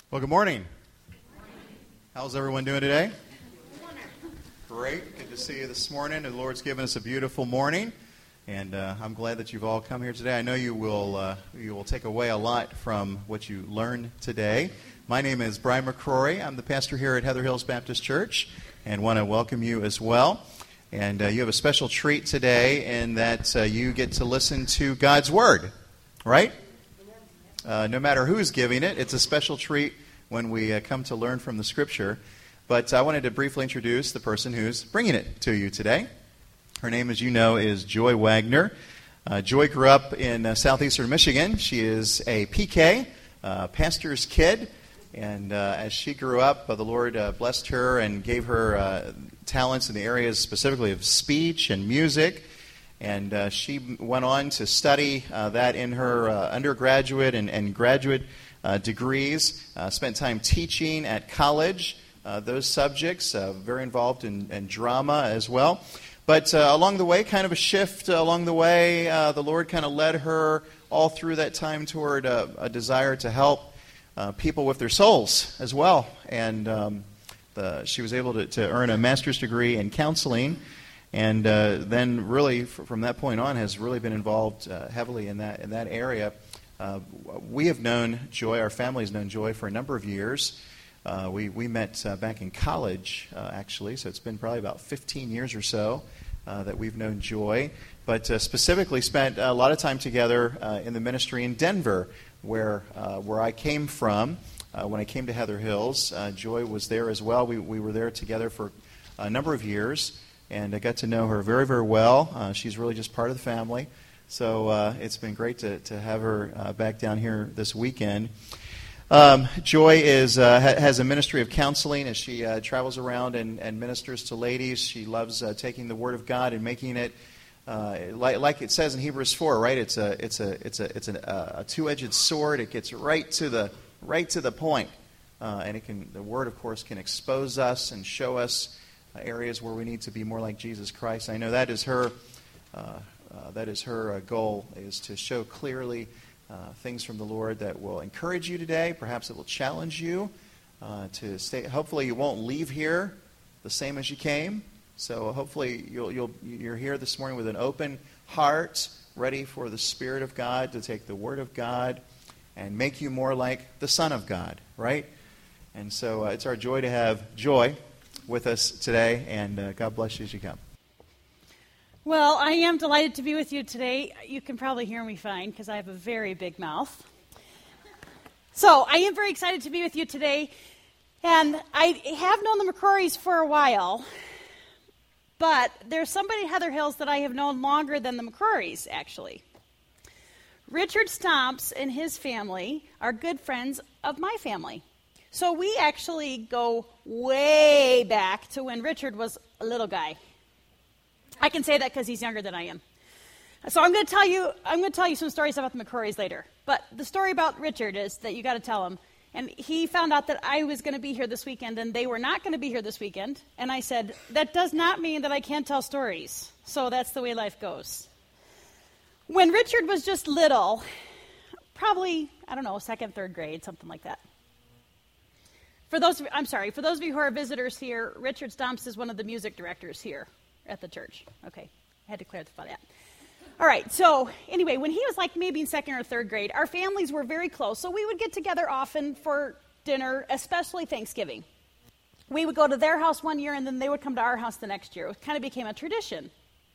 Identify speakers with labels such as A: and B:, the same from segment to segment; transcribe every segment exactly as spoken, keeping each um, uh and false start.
A: Well, good morning. How's everyone doing today? Great. Good to see you this morning. The Lord's given us a beautiful morning, and uh, I'm glad that you've all come here today. I know you will uh, you will take away a lot from what you learned today. My name is Brian McCrory. I'm the pastor here at Heather Hills Baptist Church, and want to welcome you as well. And uh, you have a special treat today in that uh, you get to listen to God's Word, right? Uh, no matter who's giving it, it's a special treat when we uh, come to learn from the Scripture. But I wanted to briefly introduce the person who's bringing it to you today. Her name, as you know, is Joy Wagner. Uh, Joy grew up in uh, southeastern Michigan. She is a P K, uh, pastor's kid. And uh, as she grew up, uh, the Lord uh, blessed her and gave her uh, talents in the areas specifically of speech and music. And uh, she went on to study uh, that in her uh, undergraduate and, and graduate uh, degrees, uh, spent time teaching at college, uh, those subjects, uh, very involved in, in drama as well. But uh, along the way, kind of a shift uh, along the way, uh, the Lord kind of led her all through that time toward a, a desire to help uh, people with their souls as well. And um, the, she was able to, to earn a master's degree in counseling. And uh, then really, f- from that point on, has really been involved uh, heavily in that in that area. Uh, we have known Joy, our family has known Joy for a number of years. Uh, we, we met uh, back in college, uh, actually, so it's been probably about fifteen years or so uh, that we've known Joy. But uh, specifically spent a lot of time together uh, in the ministry in Denver, where, uh, where I came from. Uh, when I came to Heather Hills, uh, Joy was there as well. We, we were there together for a number of years. And I got to know her very, very well. Uh, she's really just part of the family. So uh, it's been great to, to have her uh, back down here this weekend. Um, Joy is uh, ha- has a ministry of counseling as she uh, travels around and, and ministers to ladies. She loves uh, taking the Word of God and making it, uh, like, like it says in Hebrews four, right? It's a it's a it's a it's a, a two-edged sword. It gets right to the right to the point, uh, and it can the Word, of course, can expose us and show us areas where we need to be more like Jesus Christ. I know that is her uh, uh, that is her uh, goal, is to show clearly uh, things from the Lord that will encourage you today. Perhaps it will challenge you uh, to stay. Hopefully you won't leave here the same as you came. So hopefully you'll, you'll, you're here this morning with an open heart, ready for the Spirit of God to take the Word of God and make you more like the Son of God, right? And so uh, it's our joy to have Joy with us today, and uh, God bless you as you come.
B: Well, I am delighted to be with you today. You can probably hear me fine because I have a very big mouth. So I am very excited to be with you today, and I have known the McCrorys for a while, but there's somebody at Heather Hills that I have known longer than the McCrorys, actually. Richard Stomps and his family are good friends of my family. So we actually go way back to when Richard was a little guy. I can say that because he's younger than I am. So I'm going to tell you, I'm going to tell you some stories about the McCrorys later. But the story about Richard is that you got to tell him. And he found out that I was going to be here this weekend, and they were not going to be here this weekend. And I said, that does not mean that I can't tell stories. So that's the way life goes. When Richard was just little, probably, I don't know, second, third grade, something like that. For those, of, I'm sorry, for those of you who are visitors here, Richard Stomps is one of the music directors here at the church. Okay, I had to clarify that. All right, so anyway, when he was like maybe in second or third grade, our families were very close, so we would get together often for dinner, especially Thanksgiving. We would go to their house one year, and then they would come to our house the next year. It kind of became a tradition.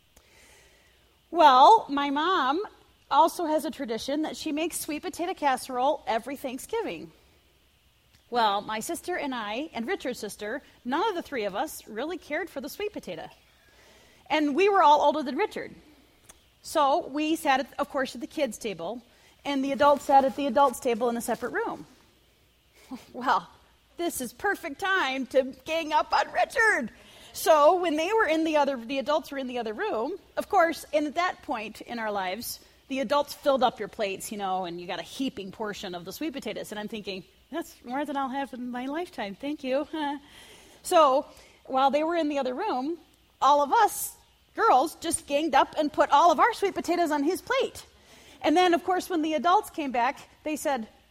B: Well, my mom also has a tradition that she makes sweet potato casserole every Thanksgiving. Well, my sister and I, and Richard's sister, none of the three of us really cared for the sweet potato. And we were all older than Richard. So we sat, at, of course, at the kids' table, and the adults sat at the adults' table in a separate room. Well, this is perfect time to gang up on Richard. So when they were in the other, the adults were in the other room, of course, and at that point in our lives, the adults filled up your plates, you know, and you got a heaping portion of the sweet potatoes. And I'm thinking, that's more than I'll have in my lifetime. Thank you. So while they were in the other room, all of us girls just ganged up and put all of our sweet potatoes on his plate. And then, of course, when the adults came back, they said,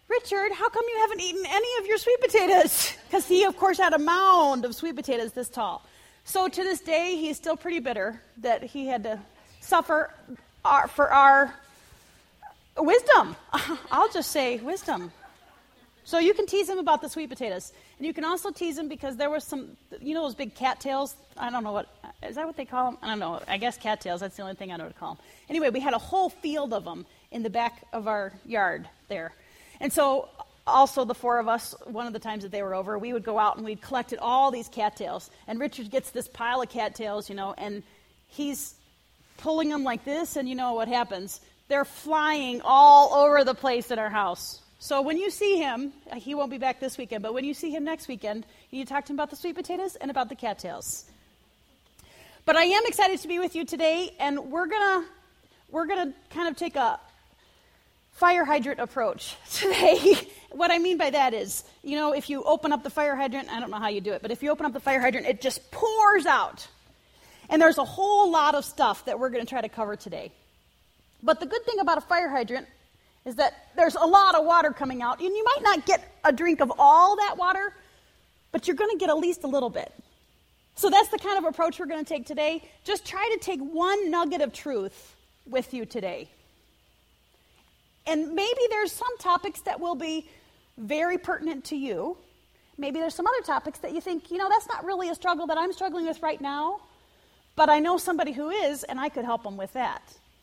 B: Richard, how come you haven't eaten any of your sweet potatoes? Because he, of course, had a mound of sweet potatoes this tall. So to this day, he's still pretty bitter that he had to suffer our, for our wisdom. I'll just say wisdom. So you can tease him about the sweet potatoes. And you can also tease him because there was some, you know those big cattails? I don't know what, is that what they call them? I don't know. I guess cattails, that's the only thing I know to call them. Anyway, we had a whole field of them in the back of our yard there. And so also the four of us, one of the times that they were over, we would go out and we'd collected all these cattails. And Richard gets this pile of cattails, you know, and he's pulling them like this, and you know what happens. They're flying all over the place at our house. So when you see him, he won't be back this weekend, but when you see him next weekend, you talk to him about the sweet potatoes and about the cattails. But I am excited to be with you today, and we're gonna we're gonna kind of take a fire hydrant approach today. What I mean by that is, you know, if you open up the fire hydrant, I don't know how you do it, but if you open up the fire hydrant, it just pours out. And there's a whole lot of stuff that we're going to try to cover today. But the good thing about a fire hydrant is that there's a lot of water coming out, and you might not get a drink of all that water, but you're going to get at least a little bit. So that's the kind of approach we're going to take today. Just try to take one nugget of truth with you today. And maybe there's some topics that will be very pertinent to you. Maybe there's some other topics that you think, you know, that's not really a struggle that I'm struggling with right now, but I know somebody who is, and I could help them with that.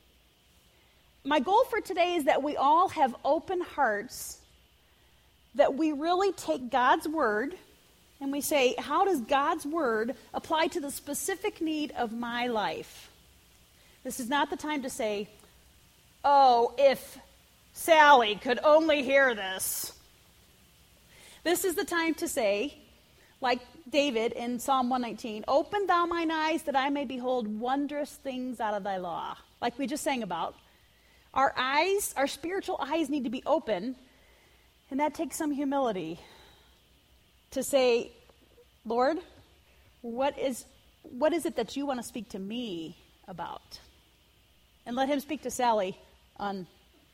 B: My goal for today is that we all have open hearts, that we really take God's word and we say, how does God's word apply to the specific need of my life? This is not the time to say, oh, if Sally could only hear this. This is the time to say, like David in Psalm one nineteen, open thou mine eyes that I may behold wondrous things out of thy law. Like we just sang about. Our eyes, our spiritual eyes need to be open, and that takes some humility to say, Lord, what is what is it that you want to speak to me about? And let him speak to Sally on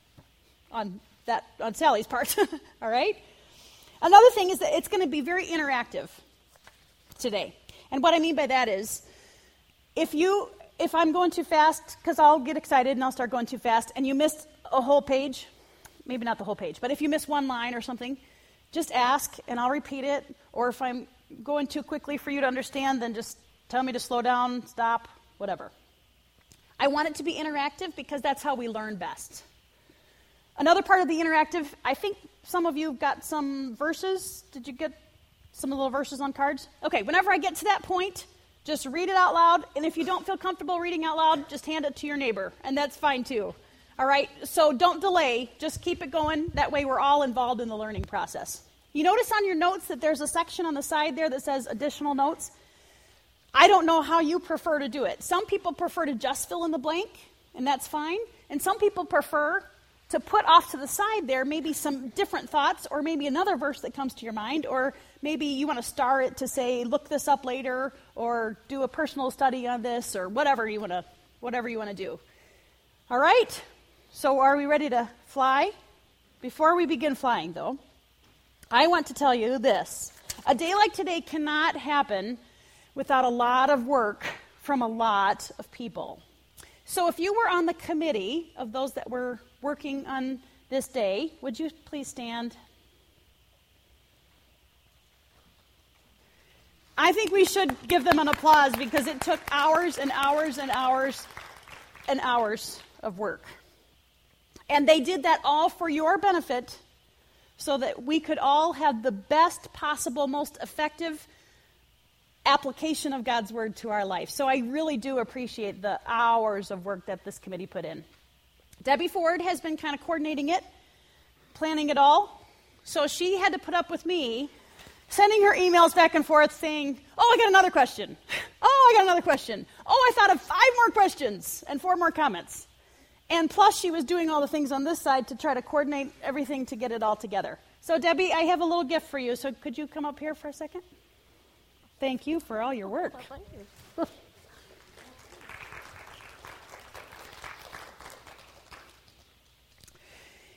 B: on that on Sally's part. All right? Another thing is that it's going to be very interactive today. And what I mean by that is, if you if I'm going too fast, because I'll get excited and I'll start going too fast, and you missed a whole page, maybe not the whole page, but if you miss one line or something, just ask and I'll repeat it. Or if I'm going too quickly for you to understand, then just tell me to slow down, stop, whatever. I want it to be interactive because that's how we learn best. Another part of the interactive, I think some of you got some verses. Did you get some of the little verses on cards? Okay, whenever I get to that point, just read it out loud, and if you don't feel comfortable reading out loud, just hand it to your neighbor, and that's fine too. All right, so don't delay, just keep it going. That way we're all involved in the learning process. You notice on your notes that there's a section on the side there that says additional notes. I don't know how you prefer to do it. Some people prefer to just fill in the blank, and that's fine, and some people prefer to put off to the side there maybe some different thoughts, or maybe another verse that comes to your mind, or maybe you want to star it to say, look this up later, or do a personal study on this, or whatever you want to, whatever you want to do. All right? So are we ready to fly? Before we begin flying, though, I want to tell you this. A day like today cannot happen without a lot of work from a lot of people. So if you were on the committee of those that were working on this day, would you please stand? I think we should give them an applause because it took hours and hours and hours and hours of work. And they did that all for your benefit so that we could all have the best possible, most effective application of God's word to our life. So I really do appreciate the hours of work that this committee put in. Debbie Ford has been kind of coordinating it, planning it all. So she had to put up with me sending her emails back and forth saying, oh, I got another question. Oh, I got another question. Oh, I thought of five more questions and four more comments. And plus she was doing all the things on this side to try to coordinate everything to get it all together. So Debbie, I have a little gift for you. So could you come up here for a second? Thank you for all your work.
C: Well, thank you.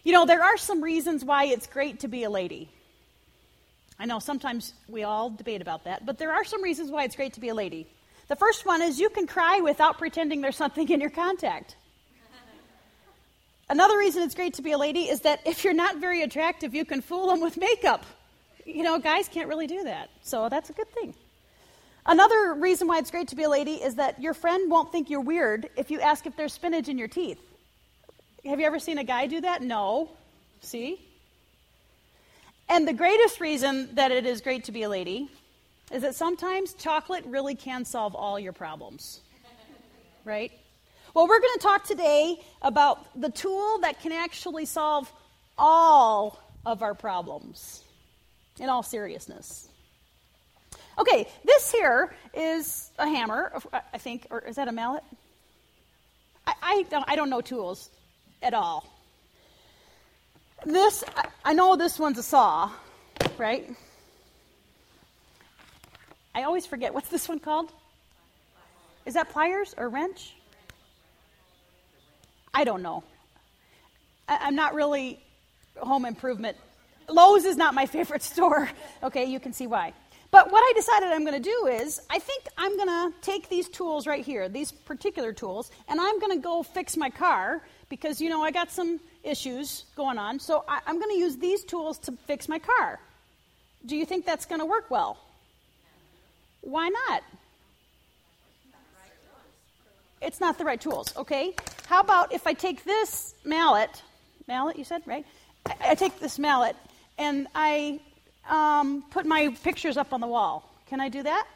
B: You know, there are some reasons why it's great to be a lady. I know sometimes we all debate about that, but there are some reasons why it's great to be a lady. The first one is you can cry without pretending there's something in your contact. Another reason it's great to be a lady is that if you're not very attractive, you can fool them with makeup. You know, guys can't really do that, so that's a good thing. Another reason why it's great to be a lady is that your friend won't think you're weird if you ask if there's spinach in your teeth. Have you ever seen a guy do that? No. See? And the greatest reason that it is great to be a lady is that sometimes chocolate really can solve all your problems. Right? Well, we're going to talk today about the tool that can actually solve all of our problems, in all seriousness. Okay, this here is a hammer, I think, or is that a mallet? I, I, don't, I don't know tools at all. This, I, I know this one's a saw, right? I always forget, what's this one called? Is that pliers or wrench? I don't know. I, I'm not really home improvement. Lowe's is not my favorite store. Okay, you can see why. But what I decided I'm going to do is, I think I'm going to take these tools right here, these particular tools, and I'm going to go fix my car because, you know, I got some issues going on. So I, I'm going to use these tools to fix my car. Do you think that's going to work well? Why not? It's not the right tools, okay? How about if I take this mallet, mallet you said, right? I, I take this mallet and I um, put my pictures up on the wall. Can I do that?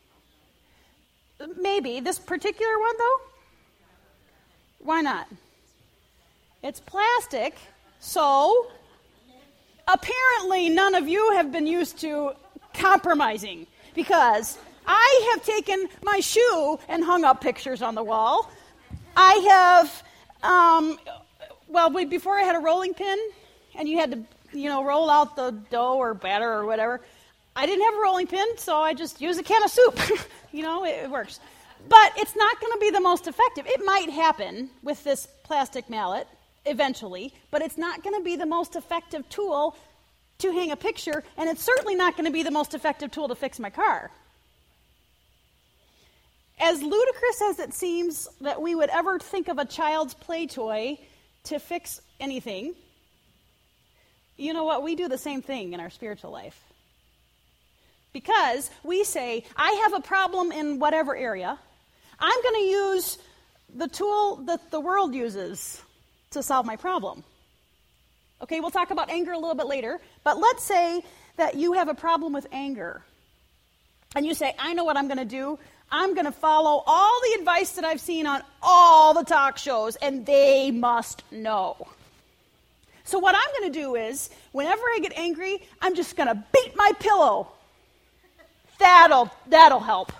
B: Maybe. This particular one, though? Why not? It's plastic, so apparently none of you have been used to compromising because I have taken my shoe and hung up pictures on the wall. I have, um, well, before I had a rolling pin, and you had to, you know, roll out the dough or batter or whatever. I didn't have a rolling pin, so I just used a can of soup. You know, it, it works. But it's not going to be the most effective. It might happen with this plastic mallet eventually, but it's not going to be the most effective tool to hang a picture, and it's certainly not going to be the most effective tool to fix my car. As ludicrous as it seems that we would ever think of a child's play toy to fix anything, you know what? We do the same thing in our spiritual life. Because we say, I have a problem in whatever area. I'm going to use the tool that the world uses to solve my problem. Okay, we'll talk about anger a little bit later. But let's say that you have a problem with anger. And you say, I know what I'm going to do. I'm going to follow all the advice that I've seen on all the talk shows, and they must know. So what I'm going to do is, whenever I get angry, I'm just going to beat my pillow. That'll, that'll help.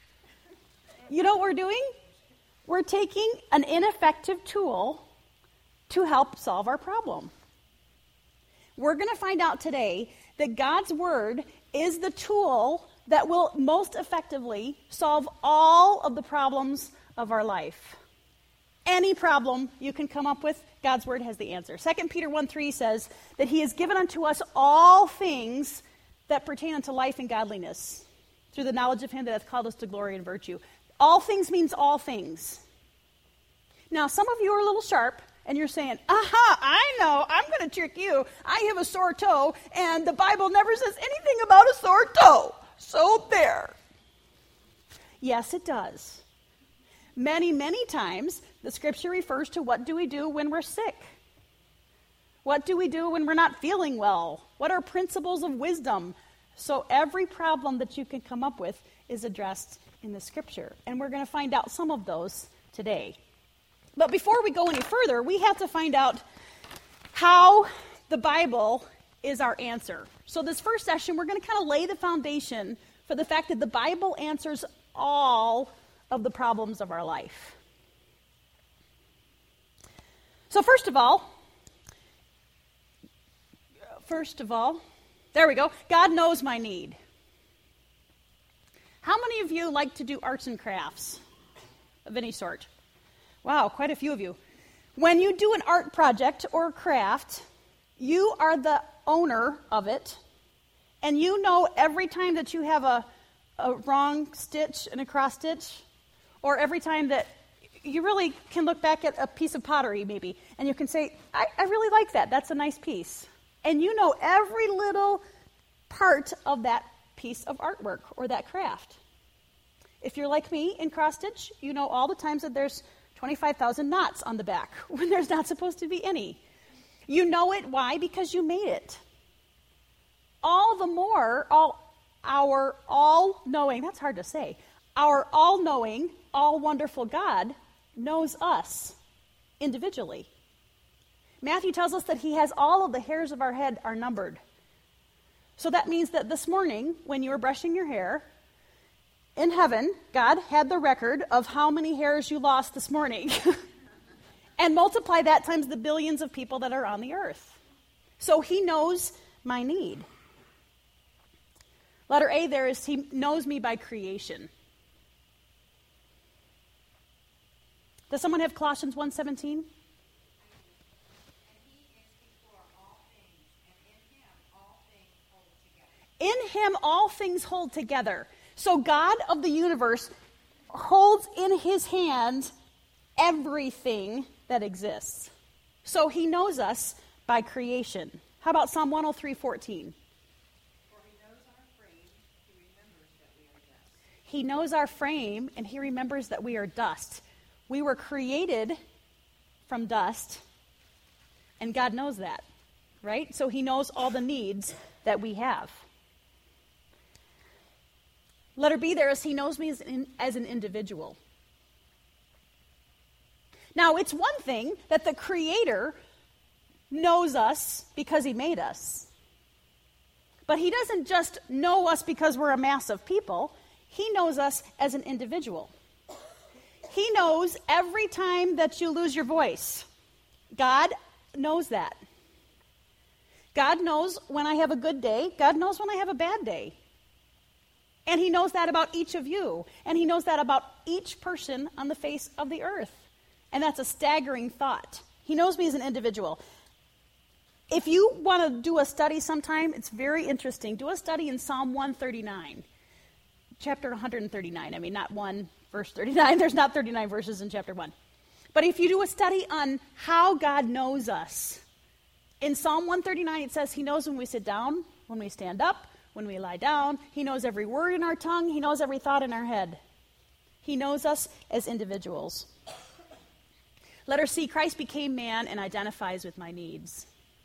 B: You know what we're doing? We're taking an ineffective tool to help solve our problem. We're going to find out today that God's Word is the tool that will most effectively solve all of the problems of our life. Any problem you can come up with, God's Word has the answer. Second Peter one three says that He has given unto us all things that pertain unto life and godliness, through the knowledge of Him that hath called us to glory and virtue. All things means all things. Now, some of you are a little sharp, and you're saying, aha, I know, I'm going to trick you. I have a sore toe, and the Bible never says anything about a sore toe. So there. Yes, it does. Many, many times, the Scripture refers to what do we do when we're sick? What do we do when we're not feeling well? What are principles of wisdom? So every problem that you can come up with is addressed in the Scripture. And we're going to find out some of those today. But before we go any further, we have to find out how the Bible is our answer. So this first session, we're going to kind of lay the foundation for the fact that the Bible answers all of the problems of our life. So first of all, first of all, there we go. God knows my need. How many of you like to do arts and crafts of any sort? Wow, quite a few of you. When you do an art project or craft, you are the owner of it, and you know every time that you have a, a wrong stitch and a cross stitch, or every time that you really can look back at a piece of pottery maybe, and you can say, I, I really like that. That's a nice piece. And you know every little part of that piece of artwork or that craft. If you're like me in cross stitch, you know all the times that there's twenty-five thousand knots on the back when there's not supposed to be any. You know it. Why? Because you made it. All the more, all our all-knowing, that's hard to say, our all-knowing, all-wonderful God knows us individually. Matthew tells us that he has all of the hairs of our head are numbered. So that means that this morning, when you were brushing your hair, in heaven, God had the record of how many hairs you lost this morning. And multiply that times the billions of people that are on the earth. So he knows my need. Letter A there is he knows me by creation. Does someone have Colossians one seventeen? In him all things hold together. So God of the universe holds in his hand everything that exists. So he knows us by creation. How about Psalm one oh three fourteen?
C: For he knows our frame, he remembers that we are dust.
B: He knows our frame, and he remembers that we are dust. We were created from dust, and God knows that, right? So he knows all the needs that we have. Letter B there is he knows me as, in, as an individual. Now, it's one thing that the Creator knows us because he made us. But he doesn't just know us because we're a mass of people. He knows us as an individual. He knows every time that you lose your voice. God knows that. God knows when I have a good day. God knows when I have a bad day. And he knows that about each of you. And he knows that about each person on the face of the earth. And that's a staggering thought. He knows me as an individual. If you want to do a study sometime, it's very interesting. Do a study in Psalm one thirty-nine. Chapter one thirty-nine. I mean, not one, verse thirty-nine. There's not thirty-nine verses in chapter one. But if you do a study on how God knows us, in Psalm one thirty-nine it says he knows when we sit down, when we stand up, when we lie down. He knows every word in our tongue. He knows every thought in our head. He knows us as individuals. Letter C, Christ became man and identifies with my needs.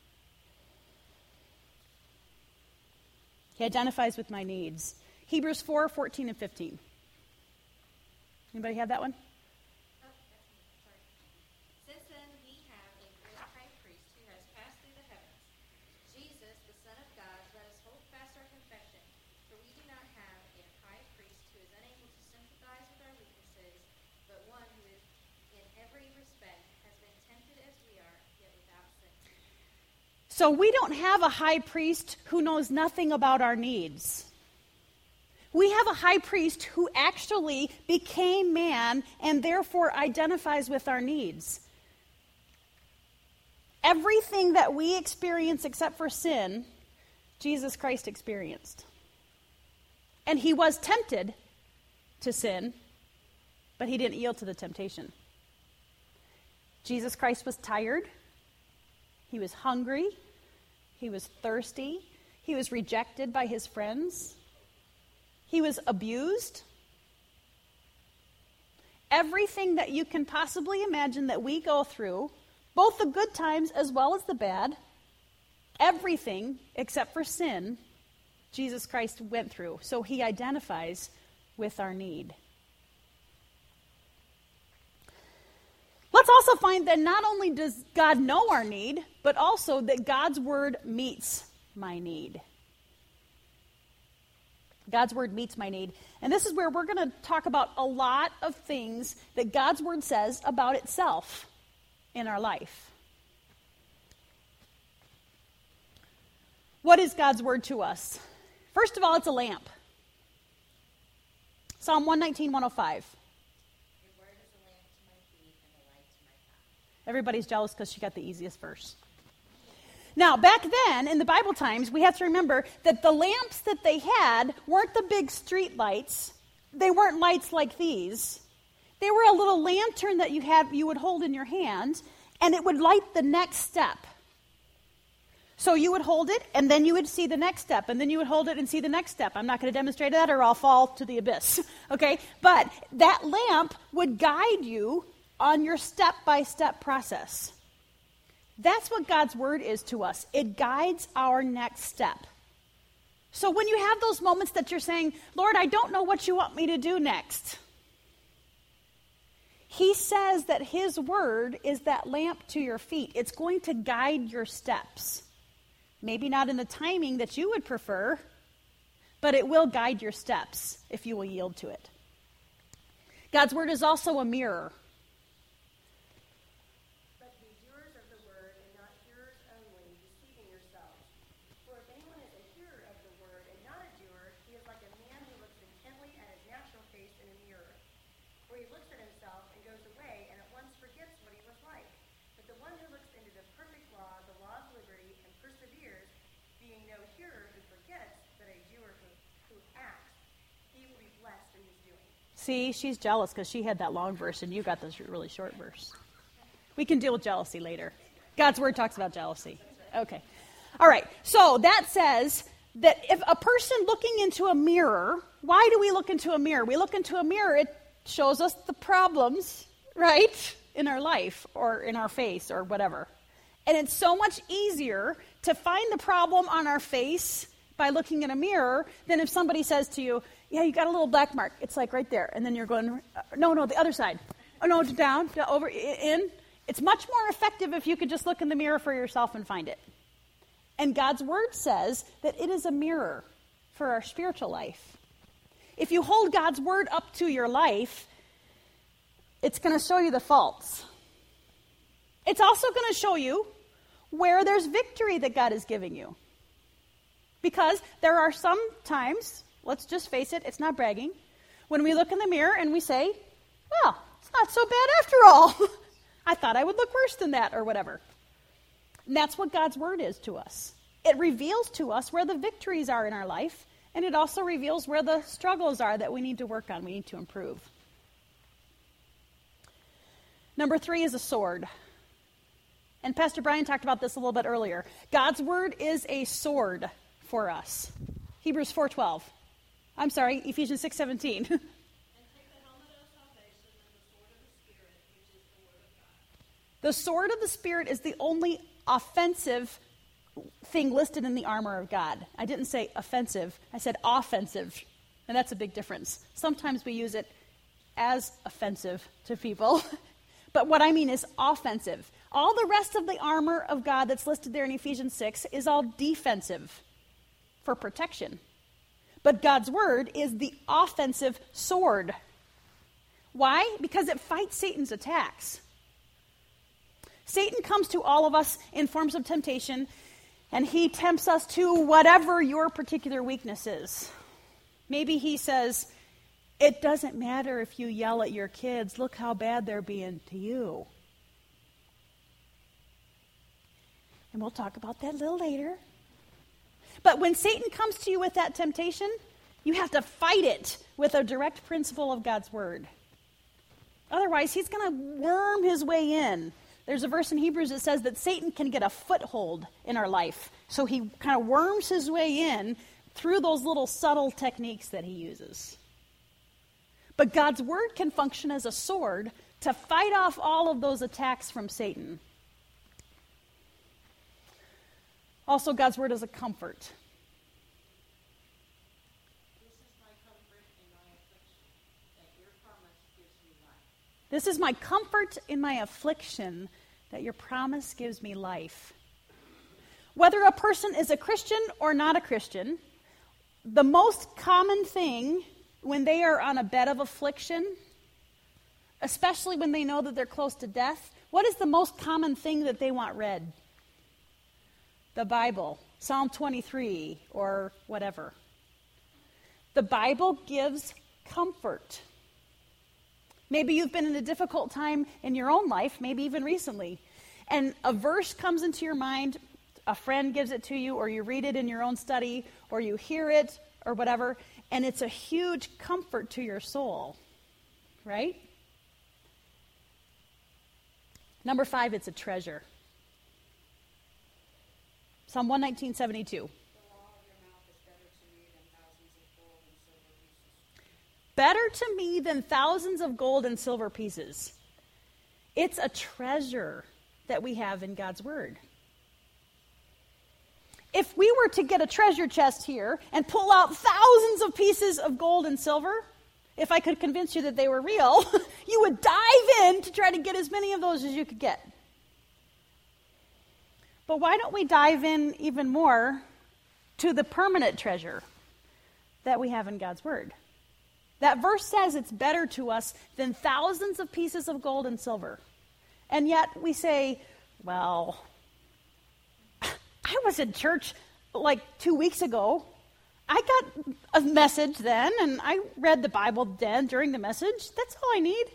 B: He identifies with my needs. Hebrews four, fourteen and fifteen. Anybody have that one?
C: Oh, that's me. Sorry. Since then we have a great high priest who has passed through the heavens, Jesus, the Son of God. Let us hold fast our confession, for we do not have a high priest who is unable to sympathize with our weaknesses, but one who is in every respect has been tempted as we are, yet without sin.
B: So we don't have a high priest who knows nothing about our needs. We have a high priest who actually became man and therefore identifies with our needs. Everything that we experience except for sin, Jesus Christ experienced. And he was tempted to sin, but he didn't yield to the temptation. Jesus Christ was tired. He was hungry. He was thirsty. He was rejected by his friends. He was abused. Everything that you can possibly imagine that we go through, both the good times as well as the bad, everything except for sin, Jesus Christ went through. So he identifies with our need. Let's also find that not only does God know our need, but also that God's word meets my need. God's word meets my need. And this is where we're going to talk about a lot of things that God's word says about itself in our life. What is God's word to us? First of all, it's a lamp. Psalm one nineteen, one oh five.
C: Your word is a lamp to my feet and a light to my path.
B: Everybody's jealous because she got the easiest verse. Now, back then, in the Bible times, we have to remember that the lamps that they had weren't the big street lights. They weren't lights like these. They were a little lantern that you had, you would hold in your hand, and it would light the next step. So you would hold it, and then you would see the next step, and then you would hold it and see the next step. I'm not going to demonstrate that, or I'll fall to the abyss, okay? But that lamp would guide you on your step-by-step process. That's what God's word is to us. It guides our next step. So when you have those moments that you're saying, Lord, I don't know what you want me to do next, he says that his word is that lamp to your feet. It's going to guide your steps. Maybe not in the timing that you would prefer, but it will guide your steps if you will yield to it. God's word is also a mirror.
D: But be doers of the word and not hearers only, deceiving yourselves. For if anyone is a hearer of the word and not a doer, he is like a man who looks intently at his natural face in a mirror. For he looks at himself and goes away and at once forgets what he was like. But the one who looks into the perfect law, the law of liberty, and perseveres, being no hearer who forgets, but a doer who, who acts, he will be blessed in his doing.
B: See, she's jealous because she had that long verse and you got this really short verse. We can deal with jealousy later. God's word talks about jealousy. Okay. All right. So that says that if a person looking into a mirror, why do we look into a mirror? We look into a mirror, it shows us the problems, right, in our life or in our face or whatever. And it's so much easier to find the problem on our face by looking in a mirror than if somebody says to you, yeah, you got a little black mark. It's like right there. And then you're going, no, no, the other side. Oh, no, down, down, over, in. It's much more effective if you could just look in the mirror for yourself and find it. And God's word says that it is a mirror for our spiritual life. If you hold God's word up to your life, it's going to show you the faults. It's also going to show you where there's victory that God is giving you. Because there are some times, let's just face it, it's not bragging, when we look in the mirror and we say, well, it's not so bad after all. I thought I would look worse than that or whatever. And that's what God's word is to us. It reveals to us where the victories are in our life, and it also reveals where the struggles are that we need to work on, we need to improve. Number three is a sword. And Pastor Brian talked about this a little bit earlier. God's word is a sword for us. Hebrews four twelve. I'm sorry, Ephesians six seventeen.
D: And take the helmet of salvation and the sword of the Spirit, which is the word of God.
B: The sword of the Spirit is the only offensive thing listed in the armor of God. I didn't say offensive. I said offensive. And that's a big difference. Sometimes we use it as offensive to people. But what I mean is offensive. All the rest of the armor of God that's listed there in Ephesians six is all defensive for protection. But God's word is the offensive sword. Why? Because it fights Satan's attacks. Satan comes to all of us in forms of temptation, and he tempts us to whatever your particular weakness is. Maybe he says, it doesn't matter if you yell at your kids. Look how bad they're being to you. And we'll talk about that a little later. But when Satan comes to you with that temptation, you have to fight it with a direct principle of God's word. Otherwise, he's going to worm his way in. There's a verse in Hebrews that says that Satan can get a foothold in our life. So he kind of worms his way in through those little subtle techniques that he uses. But God's word can function as a sword to fight off all of those attacks from Satan. Also, God's word is a comfort.
D: This is my comfort in my affliction, that your promise gives me life.
B: This is my comfort in my affliction, that your promise gives me life. Whether a person is a Christian or not a Christian, the most common thing when they are on a bed of affliction, especially when they know that they're close to death, what is the most common thing that they want read? The Bible, Psalm twenty-three, or whatever. The Bible gives comfort. Maybe you've been in a difficult time in your own life, maybe even recently. And a verse comes into your mind, a friend gives it to you, or you read it in your own study, or you hear it, or whatever, and it's a huge comfort to your soul, right? Number five, it's a treasure. Psalm one nineteen, seventy-two. Better to me than thousands of gold and silver pieces. It's a treasure that we have in God's Word. If we were to get a treasure chest here and pull out thousands of pieces of gold and silver, if I could convince you that they were real, you would dive in to try to get as many of those as you could get. But why don't we dive in even more to the permanent treasure that we have in God's Word? That verse says it's better to us than thousands of pieces of gold and silver. And yet we say, well, I was in church like two weeks ago. I got a message then, and I read the Bible then during the message. That's all I need.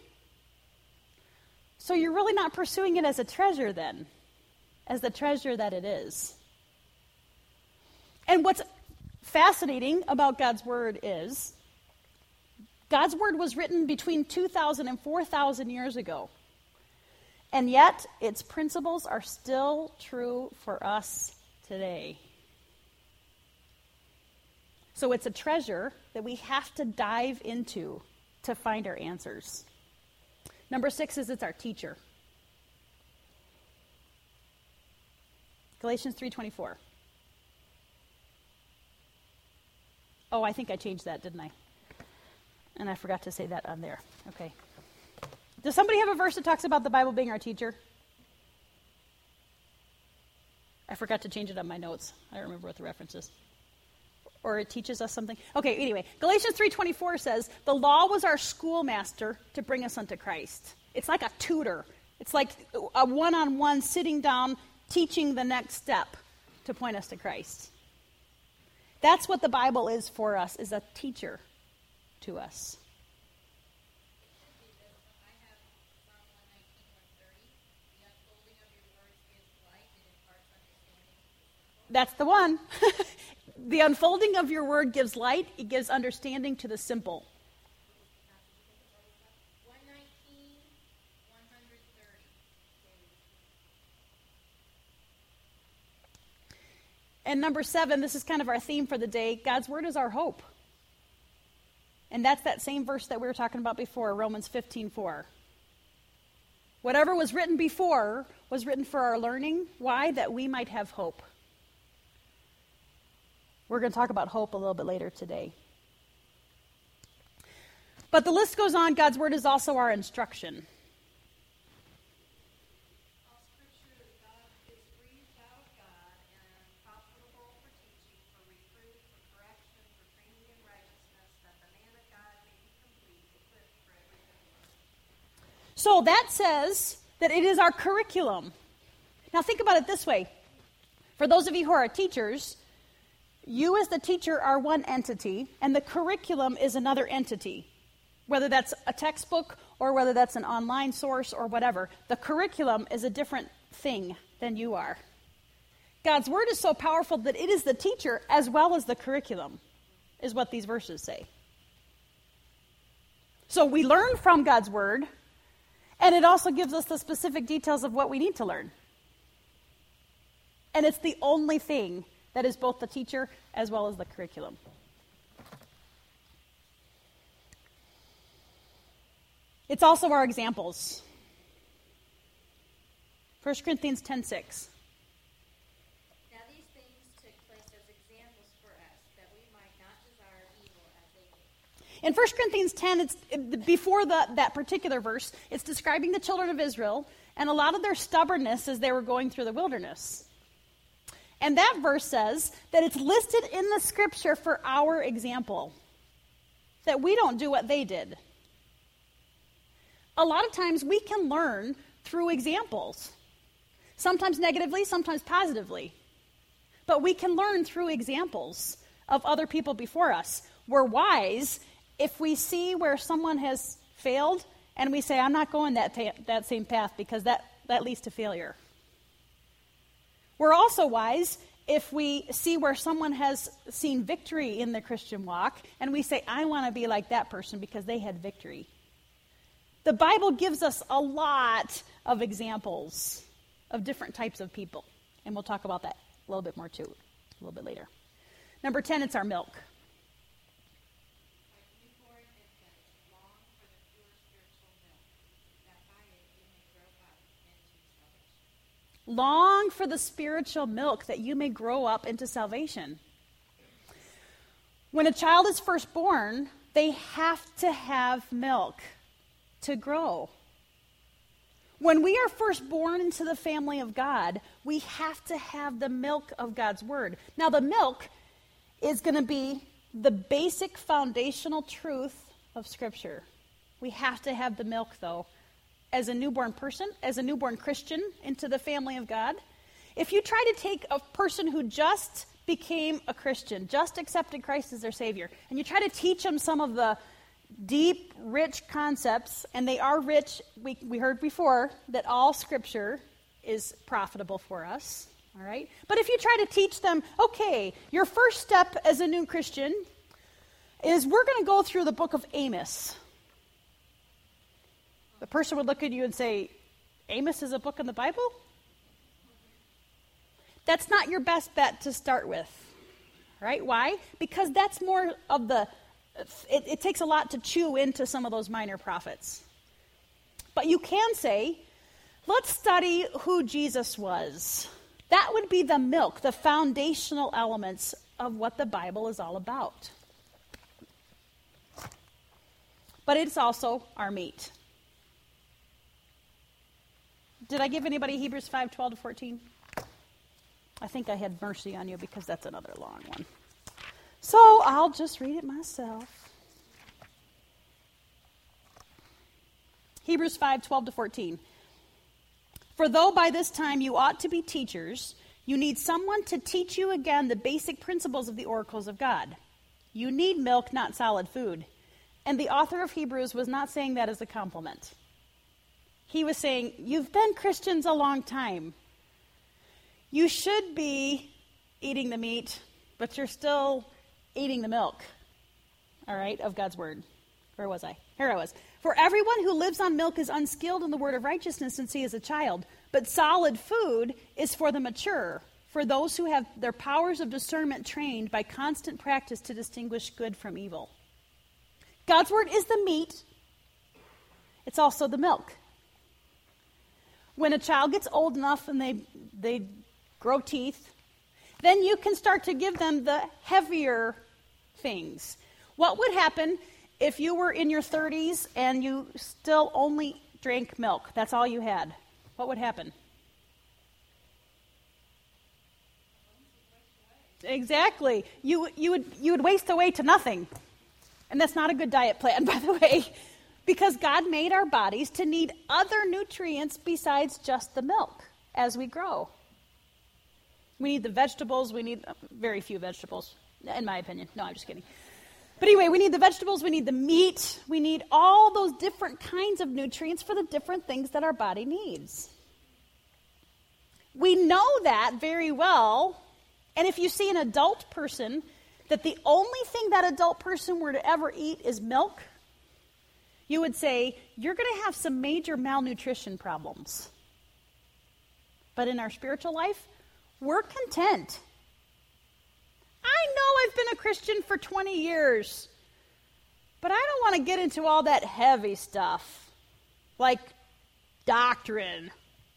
B: So you're really not pursuing it as a treasure then, as the treasure that it is. And what's fascinating about God's Word is God's Word was written between two thousand and four thousand years ago. And yet, its principles are still true for us today. So it's a treasure that we have to dive into to find our answers. Number six is it's our teacher. Galatians three twenty-four. Oh, I think I changed that, didn't I? And I forgot to say that on there. Okay. Does somebody have a verse that talks about the Bible being our teacher? I forgot to change it on my notes. I don't remember what the reference is. Or it teaches us something. Okay, anyway. Galatians three twenty-four says, the law was our schoolmaster to bring us unto Christ. It's like a tutor. It's like a one-on-one sitting down, teaching the next step to point us to Christ. That's what the Bible is for us, is a teacher to us. That's the one. The unfolding of your word gives light. It gives understanding to the simple.
C: one nineteen, one thirty.
B: And number seven, this is kind of our theme for the day. God's word is our hope. And that's that same verse that we were talking about before, Romans fifteen four. Whatever was written before was written for our learning. Why? That we might have hope. We're going to talk about hope a little bit later today. But the list goes on. God's word is also our instruction.
D: All scripture of God is breathed out of God and profitable for teaching, for reproof, for correction, for training in righteousness, that the man of God may be complete, equipped for every good work.
B: So that says that it is our curriculum. Now think about it this way. For those of you who are teachers, you as the teacher are one entity, and the curriculum is another entity. Whether that's a textbook or whether that's an online source or whatever, the curriculum is a different thing than you are. God's word is so powerful that it is the teacher as well as the curriculum, is what these verses say. So we learn from God's word, and it also gives us the specific details of what we need to learn. And it's the only thing that is both the teacher as well as the curriculum. It's also our examples. First Corinthians ten six.
C: Now these things took place as examples for us, that we might not desire evil as they did.
B: In First Corinthians ten, it's before the, that particular verse, it's describing the children of Israel and a lot of their stubbornness as they were going through the wilderness. And that verse says that it's listed in the scripture for our example, that we don't do what they did. A lot of times we can learn through examples, sometimes negatively, sometimes positively. But we can learn through examples of other people before us. We're wise if we see where someone has failed and we say, I'm not going that, ta- that same path because that, that leads to failure. We're also wise if we see where someone has seen victory in the Christian walk, and we say, I want to be like that person because they had victory. The Bible gives us a lot of examples of different types of people, and we'll talk about that a little bit more too, a little bit later. Number ten, it's our milk. Long for the spiritual milk that you may grow up into salvation. When a child is first born, they have to have milk to grow. When we are first born into the family of God, we have to have the milk of God's word. Now, the milk is going to be the basic foundational truth of Scripture. We have to have the milk, though. As a newborn person, as a newborn Christian into the family of God, if you try to take a person who just became a Christian, just accepted Christ as their Savior, and you try to teach them some of the deep, rich concepts, and they are rich, we, we heard before that all Scripture is profitable for us, all right? But if you try to teach them, okay, your first step as a new Christian is we're going to go through the book of Amos. The person would look at you and say, Amos is a book in the Bible? That's not your best bet to start with, right? Why? Because that's more of the, it, it takes a lot to chew into some of those minor prophets. But you can say, let's study who Jesus was. That would be the milk, the foundational elements of what the Bible is all about. But it's also our meat. Did I give anybody Hebrews five, twelve to fourteen? I think I had mercy on you because that's another long one. So I'll just read it myself. Hebrews five, twelve to fourteen. For though by this time you ought to be teachers, you need someone to teach you again the basic principles of the oracles of God. You need milk, not solid food. And the author of Hebrews was not saying that as a compliment. He was saying, you've been Christians a long time. You should be eating the meat, but you're still eating the milk, all right, of God's word. Where was I? Here I was. For everyone who lives on milk is unskilled in the word of righteousness since he is a child, but solid food is for the mature, for those who have their powers of discernment trained by constant practice to distinguish good from evil. God's word is the meat. It's also the milk. When a child gets old enough and they they grow teeth, then you can start to give them the heavier things. What would happen if you were in your thirties and you still only drank milk? That's all you had. What would happen? Exactly. You you would you would waste away to nothing. And that's not a good diet plan, by the way. Because God made our bodies to need other nutrients besides just the milk as we grow. We need the vegetables. We need uh, very few vegetables, in my opinion. No, I'm just kidding. But anyway, we need the vegetables. We need the meat. We need all those different kinds of nutrients for the different things that our body needs. We know that very well. And if you see an adult person, that the only thing that adult person were to ever eat is milk, you would say, you're going to have some major malnutrition problems. But in our spiritual life, we're content. I know I've been a Christian for twenty years, but I don't want to get into all that heavy stuff, like doctrine.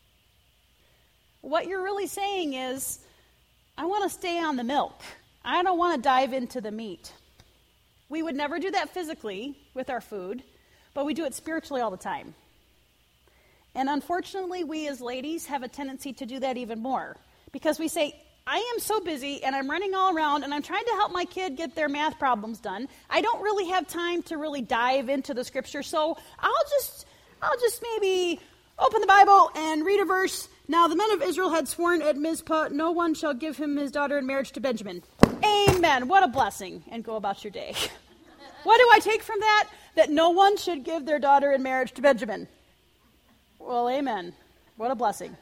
B: What you're really saying is, I want to stay on the milk. I don't want to dive into the meat. We would never do that physically with our food, but we do it spiritually all the time. And unfortunately, we as ladies have a tendency to do that even more. Because we say, I am so busy and I'm running all around and I'm trying to help my kid get their math problems done. I don't really have time to really dive into the scripture, so I'll just I'll just maybe open the Bible and read a verse. Now the men of Israel had sworn at Mizpah, no one shall give him his daughter in marriage to Benjamin. Amen. What a blessing. And go about your day. What do I take from that? That no one should give their daughter in marriage to Benjamin. Well, amen. What a blessing.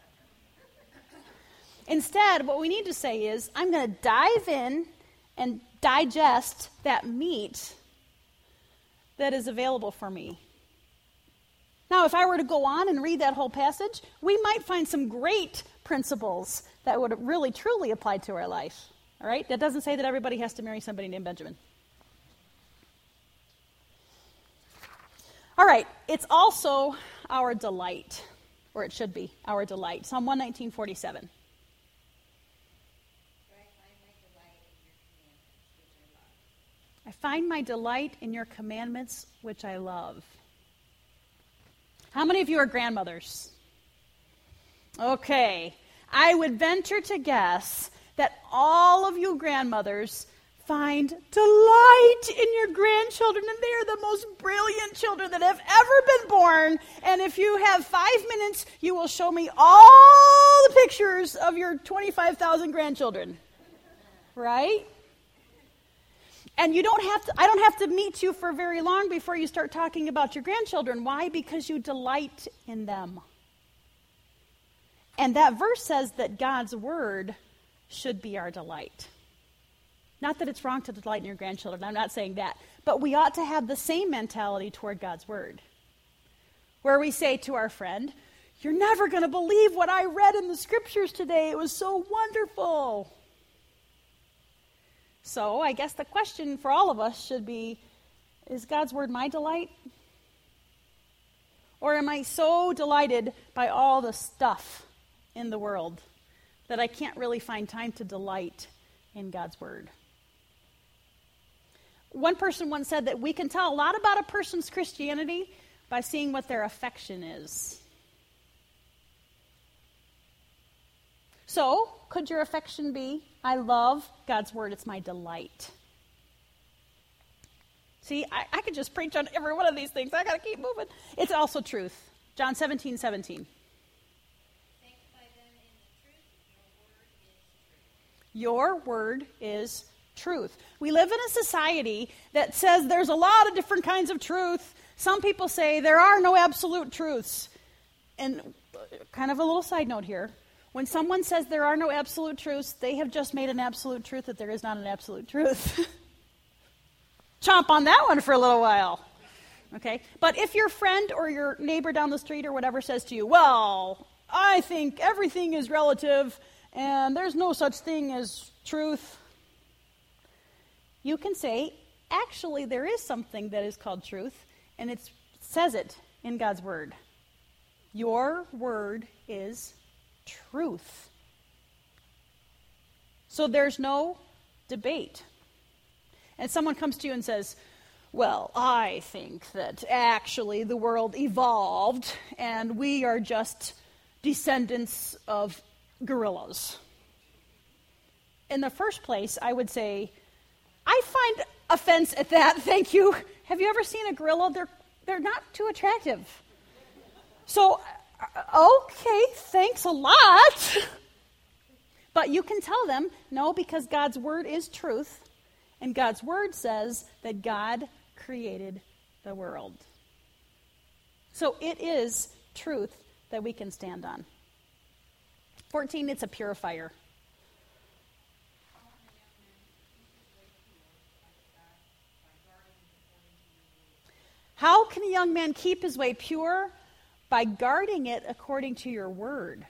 B: Instead, what we need to say is, I'm going to dive in and digest that meat that is available for me. Now, if I were to go on and read that whole passage, we might find some great principles that would really, truly apply to our life. All right? That doesn't say that everybody has to marry somebody named Benjamin. All right. It's also our delight, or it should be our delight. Psalm one nineteen, forty-seven. I find my delight in your commandments, which I love. How many of you are grandmothers? Okay. I would venture to guess that all of you grandmothers find delight in your grandchildren, and they are the most brilliant children that have ever been born. And if you have five minutes, you will show me all the pictures of your twenty-five thousand grandchildren. Right? And you don't have to, I don't have to meet you for very long before you start talking about your grandchildren. Why? Because you delight in them. And that verse says that God's word should be our delight. Not that it's wrong to delight in your grandchildren. I'm not saying that. But we ought to have the same mentality toward God's word. Where we say to our friend, you're never going to believe what I read in the scriptures today. It was so wonderful. So I guess the question for all of us should be, is God's word my delight? Or am I so delighted by all the stuff in the world that I can't really find time to delight in God's word? One person once said that we can tell a lot about a person's Christianity by seeing what their affection is. So, could your affection be, I love God's word, it's my delight? See, I, I could just preach on every one of these things. I got to keep moving. It's also truth. John seventeen, seventeen.
C: Sanctify them in the truth.
B: Your word is truth. We live in a society that says there's a lot of different kinds of truth. Some people say there are no absolute truths. And kind of a little side note here. When someone says there are no absolute truths, they have just made an absolute truth that there is not an absolute truth. Chomp on that one for a little while. Okay? But if your friend or your neighbor down the street or whatever says to you, well, I think everything is relative and there's no such thing as truth, you can say, actually, there is something that is called truth, and it says it in God's word. Your word is truth. So there's no debate. And someone comes to you and says, well, I think that actually the world evolved and we are just descendants of gorillas. In the first place, I would say, I find offense at that, thank you. Have you ever seen a gorilla? They're, they're not too attractive. So, okay, thanks a lot. But you can tell them, no, because God's word is truth. And God's word says that God created the world. So it is truth that we can stand on. fourteen, it's a purifier. How can a young man keep his way pure? By guarding it according to your word.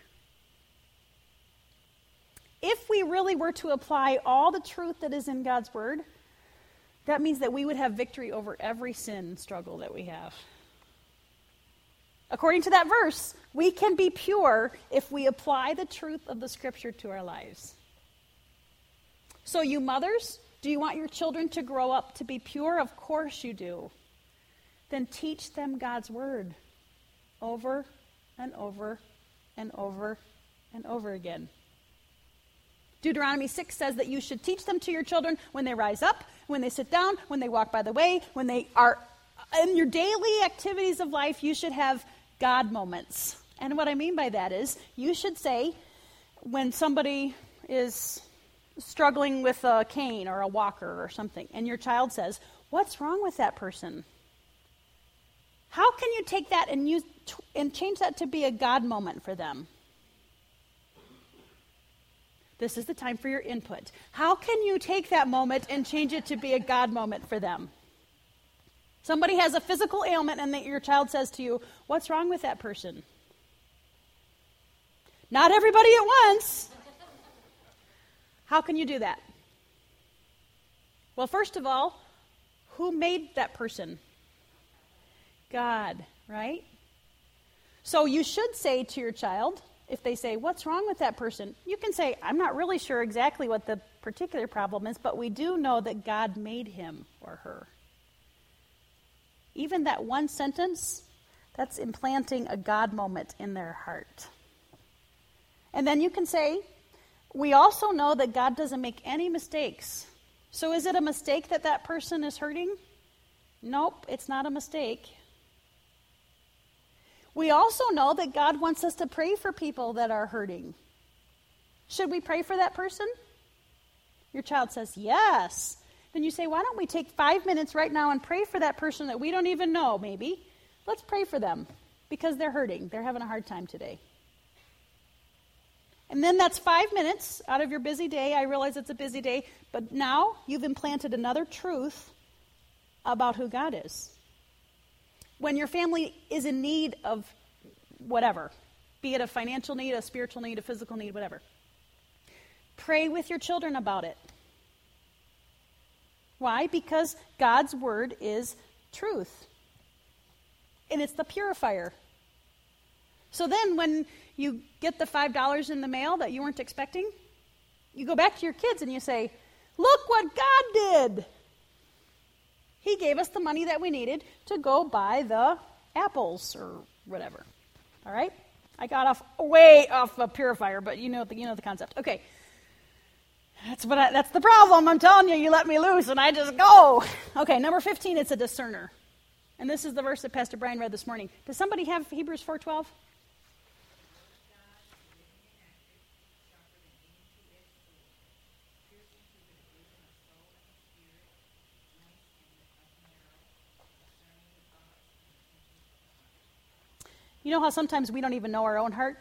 B: If we really were to apply all the truth that is in God's word, that means that we would have victory over every sin struggle that we have. According to that verse, we can be pure if we apply the truth of the scripture to our lives. So you mothers, do you want your children to grow up to be pure? Of course you do. Then teach them God's word over and over and over and over again. Deuteronomy six says that you should teach them to your children when they rise up, when they sit down, when they walk by the way, when they are in your daily activities of life, you should have God moments. And what I mean by that is you should say when somebody is struggling with a cane or a walker or something, and your child says, "What's wrong with that person?" How can you take that and use and change that to be a God moment for them? This is the time for your input. How can you take that moment and change it to be a God moment for them? Somebody has a physical ailment and that your child says to you, "What's wrong with that person?" Not everybody at once. How can you do that? Well, first of all, who made that person? God, right? So you should say to your child, if they say, "What's wrong with that person?" You can say, "I'm not really sure exactly what the particular problem is, but we do know that God made him or her." Even that one sentence, that's implanting a God moment in their heart. And then you can say, "We also know that God doesn't make any mistakes. So is it a mistake that that person is hurting?" Nope, it's not a mistake. We also know that God wants us to pray for people that are hurting. Should we pray for that person? Your child says, "Yes." Then you say, "Why don't we take five minutes right now and pray for that person that we don't even know, maybe? Let's pray for them because they're hurting. They're having a hard time today." And then that's five minutes out of your busy day. I realize it's a busy day, but now you've implanted another truth about who God is. When your family is in need of whatever, be it a financial need, a spiritual need, a physical need, whatever, pray with your children about it. Why? Because God's word is truth. And it's the purifier. So then when you get the five dollars in the mail that you weren't expecting, you go back to your kids and you say, "Look what God did. He gave us the money that we needed to go buy the apples," or whatever. All right? I got off way off a purifier, but you know the, you know the concept. Okay. That's what I, that's the problem. I'm telling you, you let me loose and I just go. Okay, number fifteen, it's a discerner. And this is the verse that Pastor Brian read this morning. Does somebody have Hebrews four twelve? You know how sometimes we don't even know our own heart?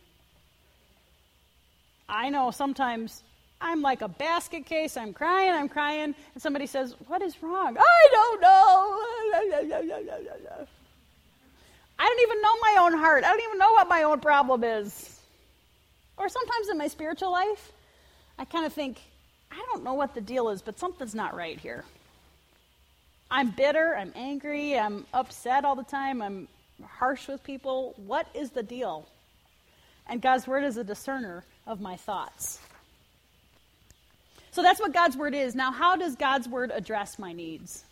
B: I know sometimes I'm like a basket case. I'm crying, I'm crying. And somebody says, "What is wrong?" "I don't know." I don't even know my own heart. I don't even know what my own problem is. Or sometimes in my spiritual life, I kind of think, I don't know what the deal is, but something's not right here. I'm bitter, I'm angry, I'm upset all the time, I'm harsh with people. What is the deal? And God's word is a discerner of my thoughts. So that's what God's word is. Now, how does God's word address my needs?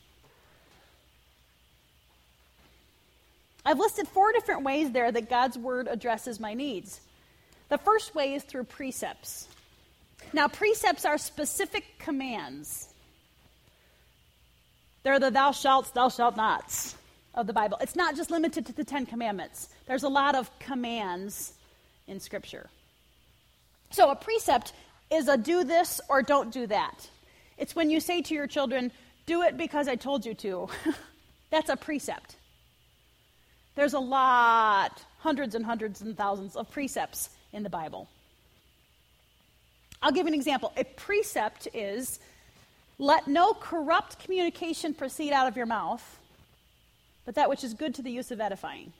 B: I've listed four different ways there that God's word addresses my needs. The first way is through precepts. Now, precepts are specific commands. They're the thou shalt, thou shalt nots of the Bible. It's not just limited to the Ten Commandments. There's a lot of commands in Scripture. So a precept is a do this or don't do that. It's when you say to your children, "Do it because I told you to." That's a precept. There's a lot, hundreds and hundreds and thousands of precepts in the Bible. I'll give an example. A precept is, "Let no corrupt communication proceed out of your mouth, but that which is good to the use of edifying."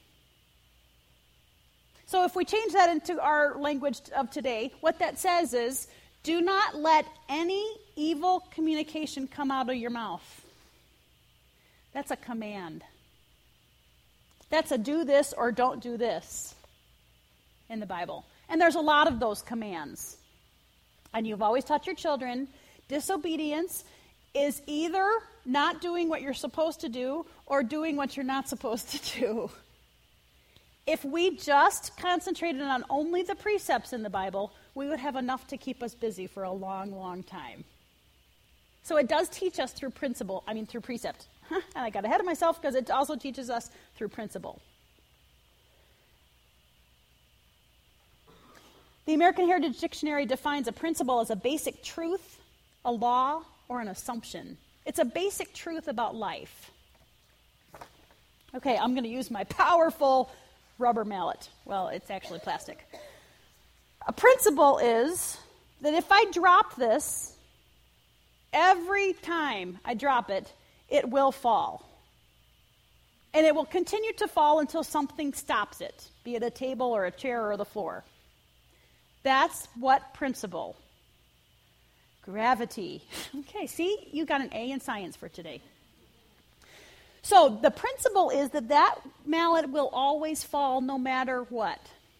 B: So if we change that into our language of today, what that says is, do not let any evil communication come out of your mouth. That's a command. That's a do this or don't do this in the Bible. And there's a lot of those commands. And you've always taught your children, disobedience is either not doing what you're supposed to do or doing what you're not supposed to do. If we just concentrated on only the precepts in the Bible, we would have enough to keep us busy for a long, long time. So it does teach us through principle, I mean through precept. And I got ahead of myself because it also teaches us through principle. The American Heritage Dictionary defines a principle as a basic truth, a law, or an assumption. It's a basic truth about life. Okay, I'm going to use my powerful rubber mallet. Well, it's actually plastic. A principle is that if I drop this, every time I drop it, it will fall. And it will continue to fall until something stops it, be it a table or a chair or the floor. That's what principle. Gravity. Okay, see, you got an A in science for today. So the principle is that that mallet will always fall no matter what.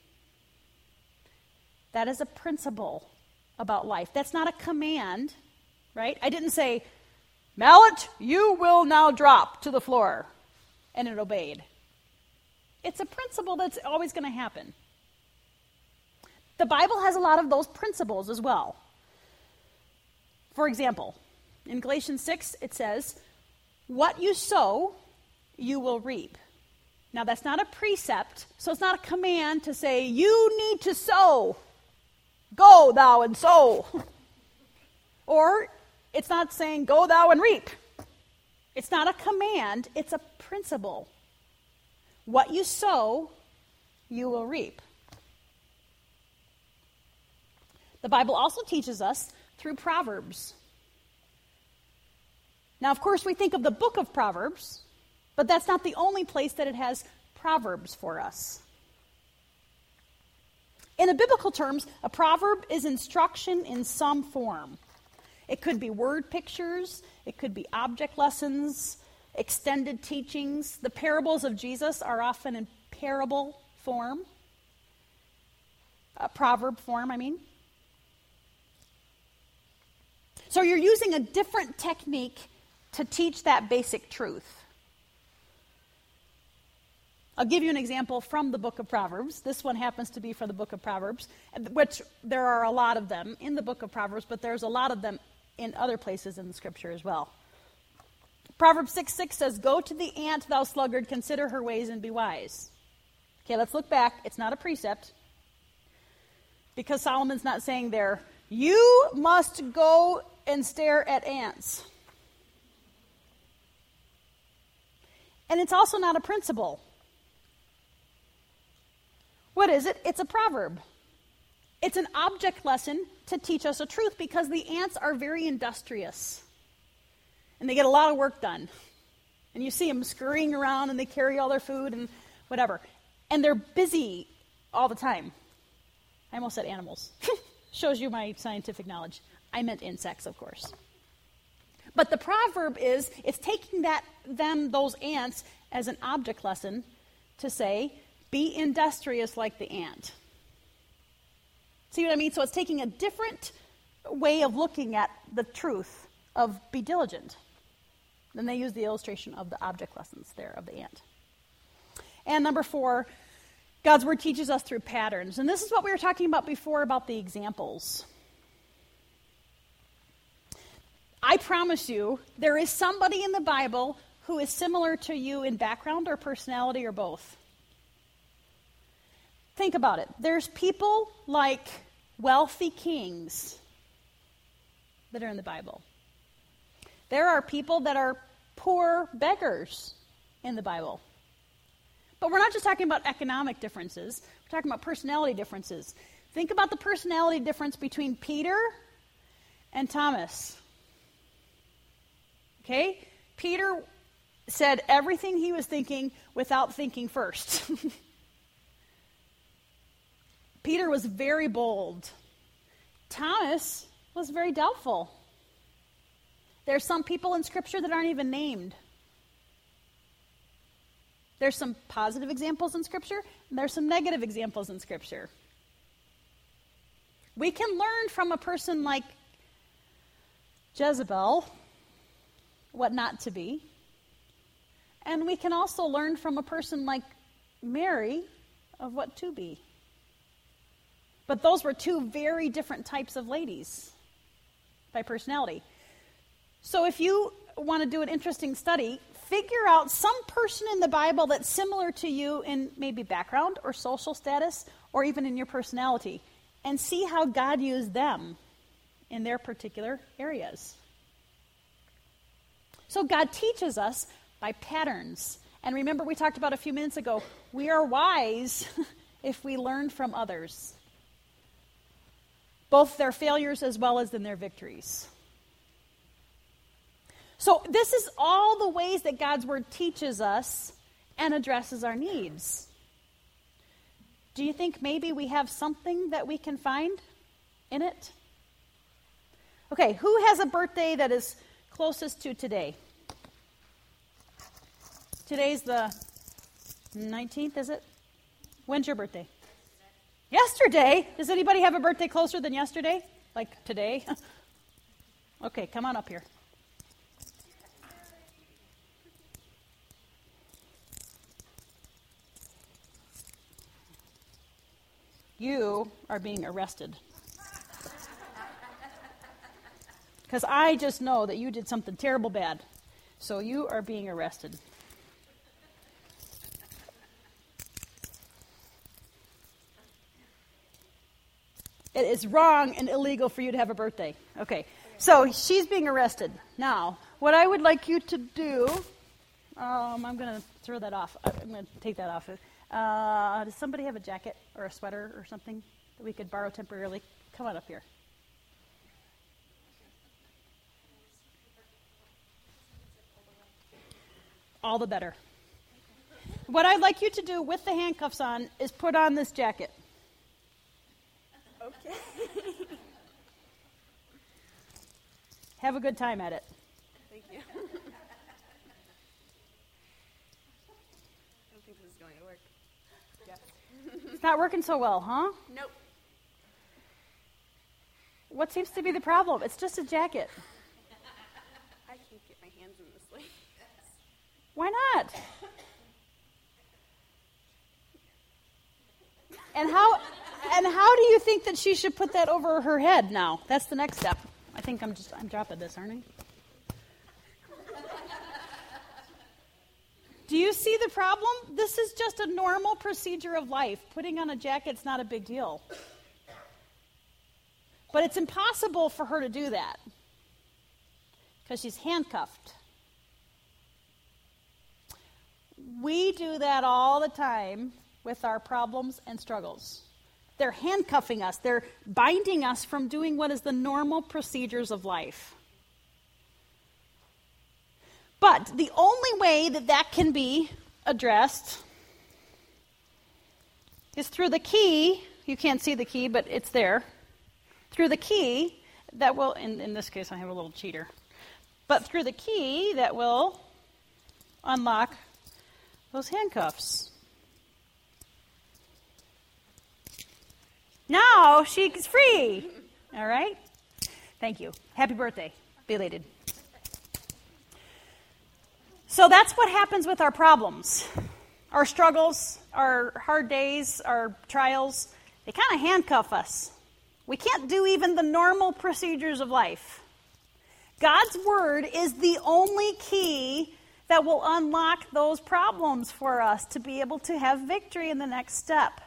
B: That is a principle about life. That's not a command, right? I didn't say, mallet, you will now drop to the floor. And it obeyed. It's a principle that's always going to happen. The Bible has a lot of those principles as well. For example, in Galatians six, it says, what you sow, you will reap. Now, that's not a precept, so it's not a command to say, you need to sow. Go thou and sow. Or it's not saying, go thou and reap. It's not a command, it's a principle. What you sow, you will reap. The Bible also teaches us through Proverbs. Now, of course, we think of the book of Proverbs, but that's not the only place that it has Proverbs for us. In the biblical terms, a proverb is instruction in some form. It could be word pictures, it could be object lessons, extended teachings. The parables of Jesus are often in parable form, uh, proverb form, I mean. So you're using a different technique to teach that basic truth. I'll give you an example from the book of Proverbs. This one happens to be from the book of Proverbs, which there are a lot of them in the book of Proverbs, but there's a lot of them in other places in the scripture as well. Proverbs six six says, go to the ant, thou sluggard, consider her ways and be wise. Okay, let's look back. It's not a precept. Because Solomon's not saying there, you must go and stare at ants. And it's also not a principle. What is it? It's a proverb. It's an object lesson to teach us a truth because the ants are very industrious. And they get a lot of work done. And you see them scurrying around and they carry all their food and whatever. And they're busy all the time. I almost said animals. Shows you my scientific knowledge. I meant insects, of course. But the proverb is, it's taking that them, those ants, as an object lesson to say, be industrious like the ant. See what I mean? So it's taking a different way of looking at the truth of be diligent. Then they use the illustration of the object lessons there of the ant. And number four, God's word teaches us through patterns. And this is what we were talking about before about the examples. I promise you, there is somebody in the Bible who is similar to you in background or personality or both. Think about it. There's people like wealthy kings that are in the Bible. There are people that are poor beggars in the Bible. But we're not just talking about economic differences. We're talking about personality differences. Think about the personality difference between Peter and Thomas. Okay? Peter said everything he was thinking without thinking first. Peter was very bold. Thomas was very doubtful. There's some people in Scripture that aren't even named. There's some positive examples in Scripture, and there's some negative examples in Scripture. We can learn from a person like Jezebel what not to be. And we can also learn from a person like Mary of what to be. But those were two very different types of ladies by personality. So if you want to do an interesting study, figure out some person in the Bible that's similar to you in maybe background or social status or even in your personality, and see how God used them in their particular areas. So God teaches us by patterns. And remember, we talked about a few minutes ago, we are wise if we learn from others, both their failures as well as in their victories. So this is all the ways that God's Word teaches us and addresses our needs. Do you think maybe we have something that we can find in it? Okay, who has a birthday that is closest to today? Today's the nineteenth, is it? When's your birthday? Yesterday? Does anybody have a birthday closer than yesterday? Like today? Okay, come on up here. You are being arrested. Because I just know that you did something terrible bad. So you are being arrested. It is wrong and illegal for you to have a birthday. Okay, so she's being arrested. Now, what I would like you to do, um, I'm going to throw that off. I'm going to take that off. Uh, does somebody have a jacket or a sweater or something that we could borrow temporarily? Come on up here. All the better. What I'd like you to do with the handcuffs on is put on this jacket.
D: Okay.
B: Have a good time at it.
D: Thank you. I don't think this is going to work. Yes.
B: It's not working so well, huh?
D: Nope.
B: What seems to be the problem? It's just a jacket.
D: I can't get my hands in this sleeve.
B: Why not? And how and how do you think that she should put that over her head now? That's the next step. I think I'm just I'm dropping this, aren't I? Do you see the problem? This is just a normal procedure of life. Putting on a jacket's not a big deal. But it's impossible for her to do that because she's handcuffed. We do that all the time with our problems and struggles. They're handcuffing us. They're binding us from doing what is the normal procedures of life. But the only way that that can be addressed is through the key. You can't see the key, but it's there. Through the key that will, in, in this case I have a little cheater, but through the key that will unlock those handcuffs. Now she's free. All right? Thank you. Happy birthday. Belated. So that's what happens with our problems. Our struggles, our hard days, our trials, they kind of handcuff us. We can't do even the normal procedures of life. God's Word is the only key that will unlock those problems for us to be able to have victory in the next step.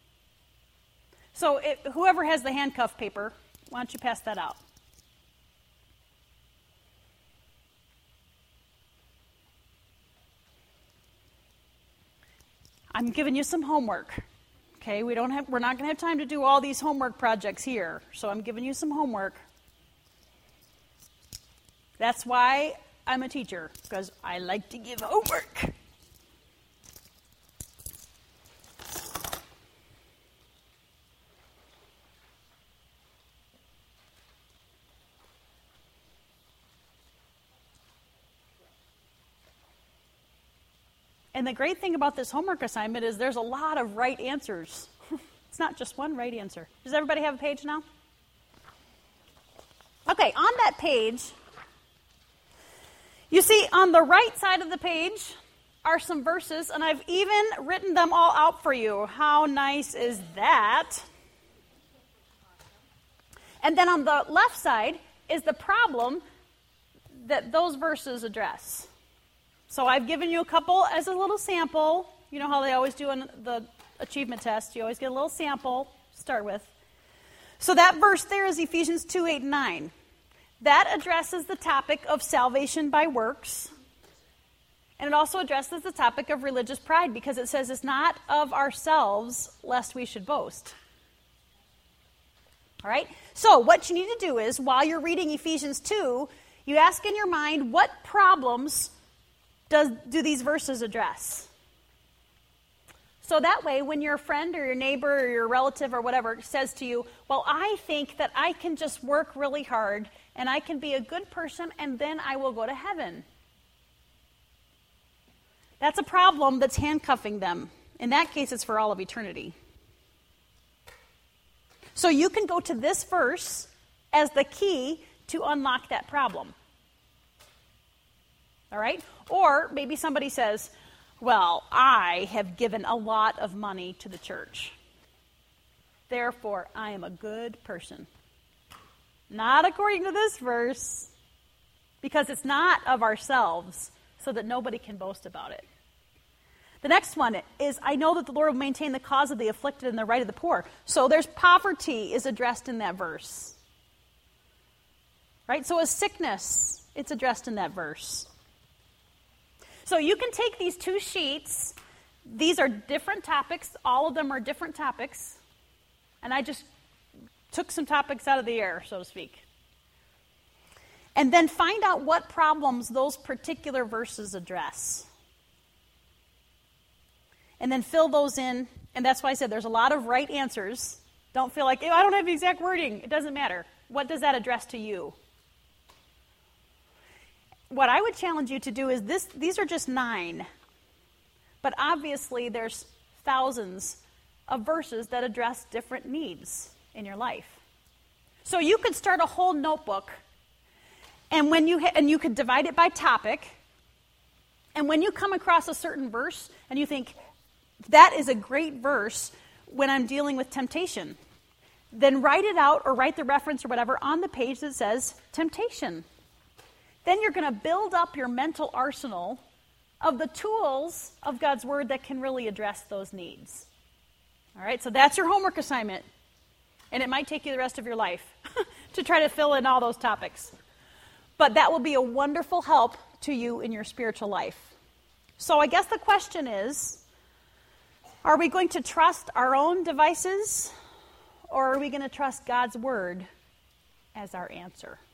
B: So it, whoever has the handcuff paper, why don't you pass that out? I'm giving you some homework. Okay, we don't have we're not going to have time to do all these homework projects here. So I'm giving you some homework. That's why I'm a teacher, because I like to give homework. And the great thing about this homework assignment is there's a lot of right answers. It's not just one right answer. Does everybody have a page now? Okay, on that page, you see on the right side of the page are some verses, and I've even written them all out for you. How nice is that? And then on the left side is the problem that those verses address. So I've given you a couple as a little sample. You know how they always do in the achievement test. You always get a little sample to start with. So that verse there is Ephesians two, eight, and nine. That addresses the topic of salvation by works. And it also addresses the topic of religious pride because it says it's not of ourselves lest we should boast. All right? So what you need to do is, while you're reading Ephesians two, you ask in your mind, what problems does, do these verses address? So that way, when your friend or your neighbor or your relative or whatever says to you, well, I think that I can just work really hard and I can be a good person and then I will go to heaven. That's a problem that's handcuffing them. In that case, it's for all of eternity. So you can go to this verse as the key to unlock that problem. All right? Or maybe somebody says, well, I have given a lot of money to the church. Therefore, I am a good person. Not according to this verse, because it's not of ourselves, so that nobody can boast about it. The next one is, I know that the Lord will maintain the cause of the afflicted and the right of the poor. So there's poverty is addressed in that verse. Right? So is sickness, it's addressed in that verse. So you can take these two sheets. These are different topics. All of them are different topics. And I just took some topics out of the air, so to speak. And then find out what problems those particular verses address. And then fill those in. And that's why I said there's a lot of right answers. Don't feel like, oh, I don't have the exact wording. It doesn't matter. What does that address to you? What I would challenge you to do is this, these are just nine. But obviously there's thousands of verses that address different needs in your life. So you could start a whole notebook, and when you ha- and you could divide it by topic. And when you come across a certain verse and you think, that is a great verse when I'm dealing with temptation, then write it out or write the reference or whatever on the page that says temptation. Then you're going to build up your mental arsenal of the tools of God's Word that can really address those needs. All right, so that's your homework assignment. And it might take you the rest of your life to try to fill in all those topics. But that will be a wonderful help to you in your spiritual life. So I guess the question is, are we going to trust our own devices, or are we going to trust God's Word as our answer?